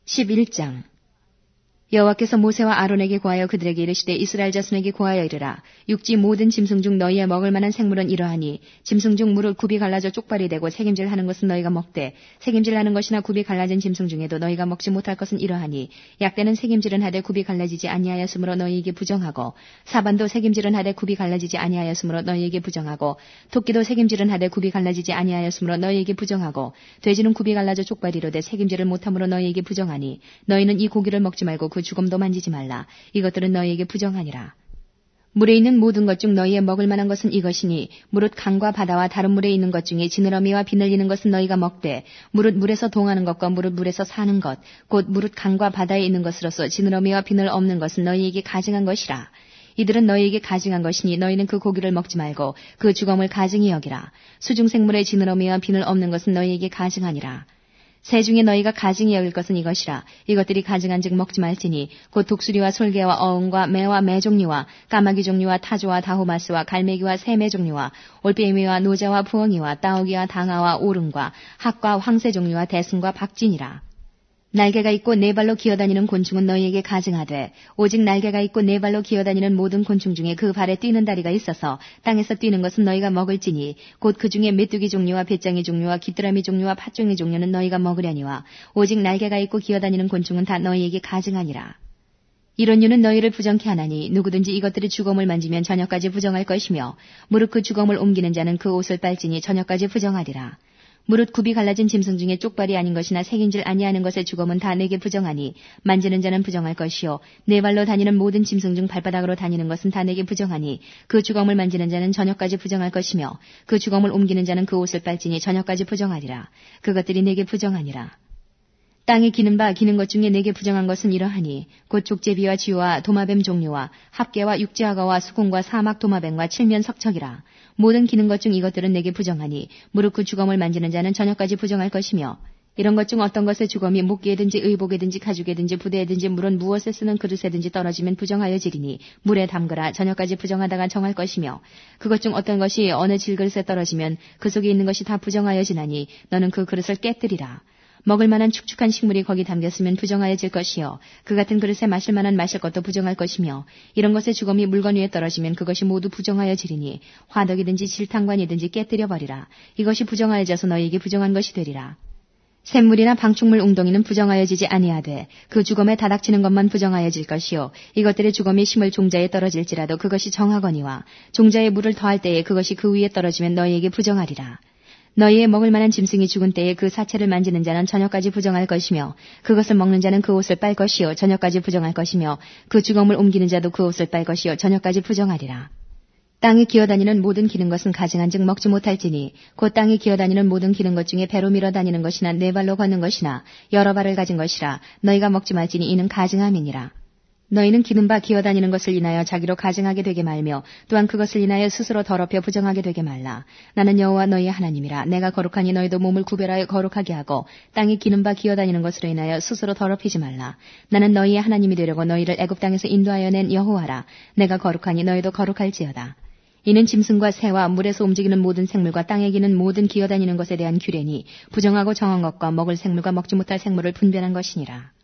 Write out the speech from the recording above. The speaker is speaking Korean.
11장 여호와께서 모세와 아론에게 고하여 그들에게 이르시되 이스라엘 자손에게 고하여 이르라. 육지 모든 짐승 중 너희의 먹을 만한 생물은 이러하니 짐승 중 무릇 굽이 갈라져 쪽발이 되고 새김질하는 것은 너희가 먹되 새김질하는 것이나 굽이 갈라진 짐승 중에도 너희가 먹지 못할 것은 이러하니 약대는 새김질은 하되 굽이 갈라지지 아니하였으므로 너희에게 부정하고 사반도 새김질은 하되 굽이 갈라지지 아니하였으므로 너희에게 부정하고 토끼도 새김질은 하되 굽이 갈라지지 아니하였으므로 너희에게 부정하고 돼지는 굽이 갈라져 쪽발이로되 새김질을 못함으로 너희에게 부정하니 너희는 이 고기를 먹지 말고 그 죽음도 만지지 말라. 이것들은 너희에게 부정하니라. 물에 있는 모든 것 중 너희의 먹을 만한 것은 이것이니 무릇 강과 바다와 다른 물에 있는 것 중에 지느러미와 비늘리는 것은 너희가 먹되 무릇 물에서 동하는 것과 무릇 물에서 사는 것 곧 무릇 강과 바다에 있는 것으로서 지느러미와 비늘 없는 것은 너희에게 가증한 것이라. 이들은 너희에게 가증한 것이니 너희는 그 고기를 먹지 말고 그 죽음을 가증히 여기라. 수중생물의 지느러미와 비늘 없는 것은 너희에게 가증하니라. 새 중에 너희가 가증히 여길 것은 이것이라. 이것들이 가증한즉 먹지 말지니 곧 독수리와 솔개와 어흥과 매와 매 종류와 까마귀 종류와 타조와 다호마스와 갈매기와 새매 종류와 올빼미와 노자와 부엉이와 따오기와 당아와 오름과 학과 황새 종류와 대승과 박진이라. 날개가 있고 네 발로 기어다니는 곤충은 너희에게 가증하되 오직 날개가 있고 네 발로 기어다니는 모든 곤충 중에 그 발에 뛰는 다리가 있어서 땅에서 뛰는 것은 너희가 먹을지니 곧 그 중에 메뚜기 종류와 배짱이 종류와 귀뚜라미 종류와 팥종이 종류는 너희가 먹으려니와 오직 날개가 있고 기어다니는 곤충은 다 너희에게 가증하니라. 이런 유는 너희를 부정케 하나니 누구든지 이것들의 주검을 만지면 저녁까지 부정할 것이며 무릇 그 주검을 옮기는 자는 그 옷을 빨지니 저녁까지 부정하리라. 무릇 굽이 갈라진 짐승 중에 쪽발이 아닌 것이나 새긴질 아니하는 것의 주검은 다 내게 부정하니 만지는 자는 부정할 것이요 네 발로 다니는 모든 짐승 중 발바닥으로 다니는 것은 다 내게 부정하니 그 주검을 만지는 자는 저녁까지 부정할 것이며 그 주검을 옮기는 자는 그 옷을 빨지니 저녁까지 부정하리라. 그것들이 내게 부정하니라. 땅에 기는 바 기는 것 중에 내게 부정한 것은 이러하니 곧 족제비와 쥐와 도마뱀 종류와 합개와 육지악어와 수공과 사막 도마뱀과 칠면 석척이라. 모든 기는 것 중 이것들은 내게 부정하니 무릇 그 주검을 만지는 자는 저녁까지 부정할 것이며 이런 것 중 어떤 것의 주검이 목기에든지 의복에든지 가죽에든지 부대에든지 물은 무엇에 쓰는 그릇에든지 떨어지면 부정하여지리니 물에 담그라. 저녁까지 부정하다가 정할 것이며 그것 중 어떤 것이 어느 질그릇에 떨어지면 그 속에 있는 것이 다 부정하여지나니 너는 그 그릇을 깨뜨리라. 먹을 만한 축축한 식물이 거기 담겼으면 부정하여질 것이요 그 같은 그릇에 마실 만한 마실 것도 부정할 것이며 이런 것의 주검이 물건 위에 떨어지면 그것이 모두 부정하여지리니 화덕이든지 질탕관이든지 깨뜨려 버리라. 이것이 부정하여져서 너희에게 부정한 것이 되리라. 샘물이나 방충물 웅덩이는 부정하여지지 아니하되 그 주검에 다닥치는 것만 부정하여질 것이요 이것들의 주검이 심을 종자에 떨어질지라도 그것이 정하거니와 종자에 물을 더할 때에 그것이 그 위에 떨어지면 너희에게 부정하리라. 너희의 먹을 만한 짐승이 죽은 때에 그 사체를 만지는 자는 저녁까지 부정할 것이며 그것을 먹는 자는 그 옷을 빨 것이요 저녁까지 부정할 것이며 그 주검을 옮기는 자도 그 옷을 빨 것이요 저녁까지 부정하리라. 땅에 기어다니는 모든 기는 것은 가증한즉 먹지 못할지니 곧 땅에 기어다니는 모든 기는 것 중에 배로 밀어 다니는 것이나 네 발로 걷는 것이나 여러 발을 가진 것이라. 너희가 먹지 말지니 이는 가증함이니라. 너희는 기는 바 기어다니는 것을 인하여 자기로 가증하게 되게 말며 또한 그것을 인하여 스스로 더럽혀 부정하게 되게 말라. 나는 여호와 너희의 하나님이라. 내가 거룩하니 너희도 몸을 구별하여 거룩하게 하고 땅에 기는 바 기어다니는 것으로 인하여 스스로 더럽히지 말라. 나는 너희의 하나님이 되려고 너희를 애굽 땅에서 인도하여 낸 여호와라. 내가 거룩하니 너희도 거룩할지어다. 이는 짐승과 새와 물에서 움직이는 모든 생물과 땅에 기는 모든 기어다니는 것에 대한 규례니 부정하고 정한 것과 먹을 생물과 먹지 못할 생물을 분별한 것이니라.